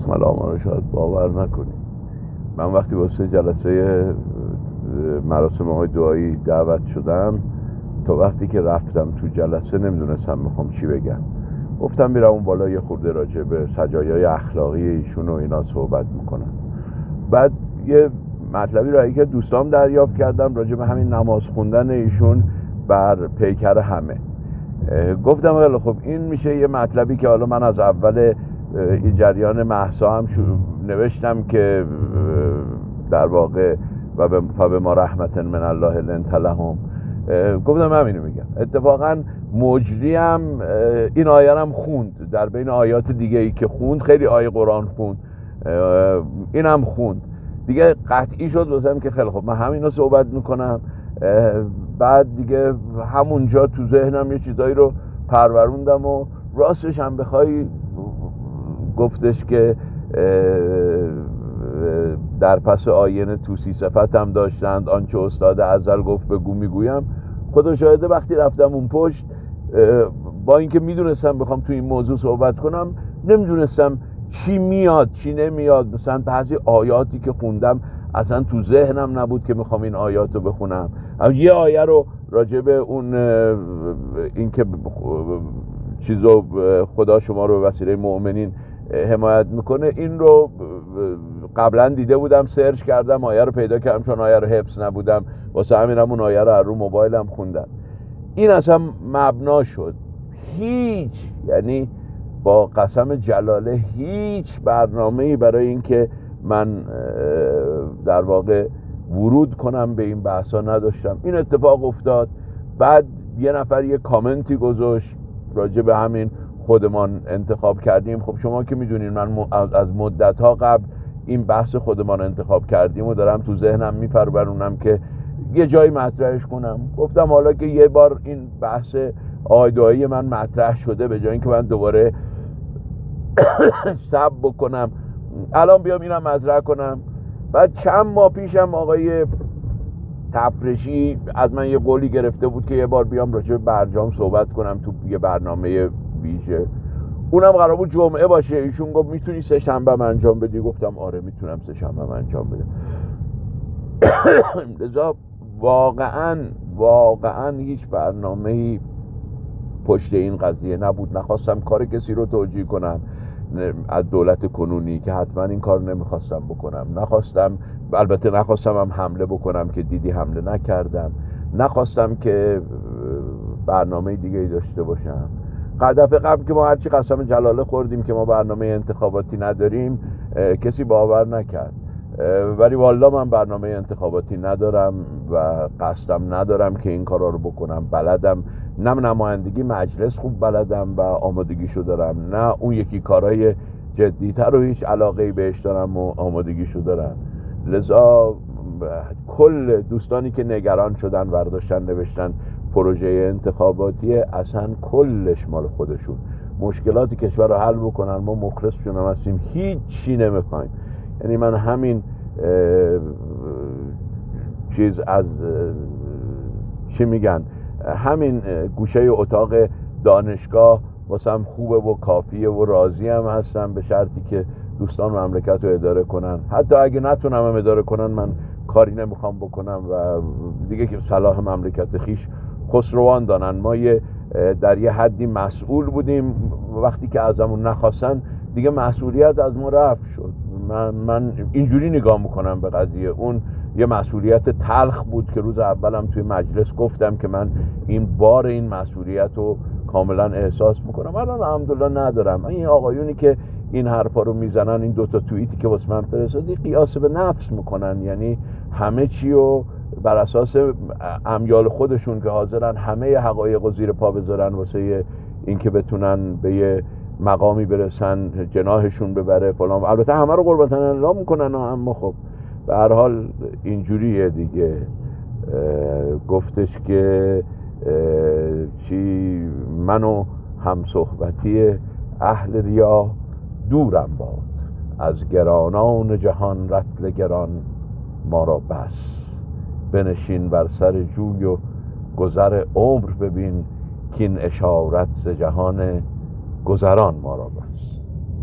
سلام رو شاید باور نکنید. من وقتی واسه جلسه مراسم های دعایی دعوت شدم، تا وقتی که رفتم تو جلسه نمیدونستم میخوام چی بگم. گفتم میرم اون بالا یه خورده راجع به سجایای اخلاقی ایشون و اینا صحبت میکنم. بعد یه مطلبی رو که دوستام دریافت کردم راجع به همین نماز خوندن ایشون بر پیکر همه. گفتم خیلی خب این میشه یه مطلبی که حالا من از اول این جریان مهسا هم نوشتم که در واقع و به ما رحمت من الله لنت لهم. گفتم همینو میگم. اتفاقا مجری هم این آیه هم خوند، در بین آیات دیگه ای که خوند خیلی آیه قرآن خوند، این هم خوند دیگه. قطعی شد واسم که خیلی خب من همینو صحبت میکنم. بعد دیگه همونجا تو ذهنم یه چیزایی رو پروروندم و راستش هم بخوای گفتش که در پس آینه توسی صفت هم داشتند، آنچه استاد ازل گفت بگو میگویم. خدا شاهده وقتی رفتم اون پشت، با اینکه میدونستم بخوام تو این موضوع صحبت کنم، نمیدونستم چی میاد چی نمیاد. مثلا بعضی آیاتی که خوندم اصلا تو ذهنم نبود که میخوام این آیات رو بخونم. یه آیه رو راجع به اون اینکه چیزو خدا شما رو به وسیله مؤمنین حمایت میکنه، این رو قبلا دیده بودم، سرچ کردم، آیه رو پیدا کردم، چون آیه رو حفظ نبودم واسه همینم اون آیه رو از رو موبایلم خوندم. این اصلا مبنا شد. هیچ، یعنی با قسم جلاله هیچ برنامه‌ای برای اینکه من در واقع ورود کنم به این بحثا نداشتم. این اتفاق افتاد. بعد یه نفر یه کامنتی گذاشت راجع به همین خودمان انتخاب کردیم. خب شما که میدونین من از مدت‌ها قبل این بحث خودمان انتخاب کردیم و دارم تو ذهنم میپرورونم که یه جایی مطرحش کنم. گفتم حالا که یه بار این بحث آیدایی من مطرح شده، به جای اینکه من دوباره سب بکنم الان بیام اینم مطرح کنم. بعد چند ماه پیشم آقای تفرشی از من یه قولی گرفته بود که یه بار بیام راجع به برجام صحبت کنم تو یه برنامه ویژه. اونم قرار بود جمعه باشه. ایشون گفت میتونی سه شنبه من انجام بدی؟ گفتم آره میتونم سه شنبه من انجام بدم. لذا واقعا هیچ برنامه‌ای پشت این قضیه نبود. نخواستم کار کسی رو توجیه کنم از دولت کنونی که حتما این کار نمیخواستم بکنم. البته نخواستم هم حمله بکنم که دیدی حمله نکردم. نخواستم که برنامه دیگه ای داشته باشم. دفعه قبل که ما هرچی قسم جلاله خوردیم که ما برنامه انتخاباتی نداریم، کسی باور نکرد. ولی والا من برنامه انتخاباتی ندارم و قصدم ندارم که این کارا رو بکنم. بلدم، نه نمایندگی مجلس خوب بلدم و آمادگیشو دارم، نه اون یکی کارهای جدی‌تر رو هیچ علاقه‌ای بهش دارم و آمادگیشو دارم. لذا کل دوستانی که نگران شدن برداشتن نوشتن پروژه انتخاباتی، اصلا کلش مال خودشون. مشکلات کشور رو حل بکنن، ما مخلصشون هم هستیم، هیچ چی نمیخوایم. یعنی من همین چیز از چی میگن، همین گوشه اتاق دانشگاه واسم خوبه و کافیه و راضی هم هستم، به شرطی که دوستان مملکت رو اداره کنن. حتی اگه نتونم هم اداره کنن، من کاری نمیخوام بکنم و دیگه که صلاح مملکت خیش خسروان دانن. ما در یه حدی مسئول بودیم، وقتی که ازمون نخواستن دیگه مسئولیت از ما رفت شد. من اینجوری نگاه میکنم به قضیه. اون یه مسئولیت تلخ بود که روز اولم توی مجلس گفتم که من این مسئولیت رو کاملا احساس میکنم. الان الحمدلله ندارم. این آقایونی که این حرفا رو میزنن، این دوتا توییتی که واسه من فرستادی، قیاس به نفس میکنن. یعنی همه چی رو بر اساس امیال خودشون که حاضرن همه حقایق رو زیر پا بذارن واسه این که بتونن به یه مقامی برسن، جناحشون ببره فلان. البته همه رو قربان الله میکنن، اما خب به هر حال اینجوریه دیگه. گفتش که چی، منو هم صحبتی اهل ریا دورم باد، از گرانان جهان رطل گران ما را بس. بنشین بر سر جوی و گذر عمر ببین، کین اشارت ز جهان گذران ما را بس.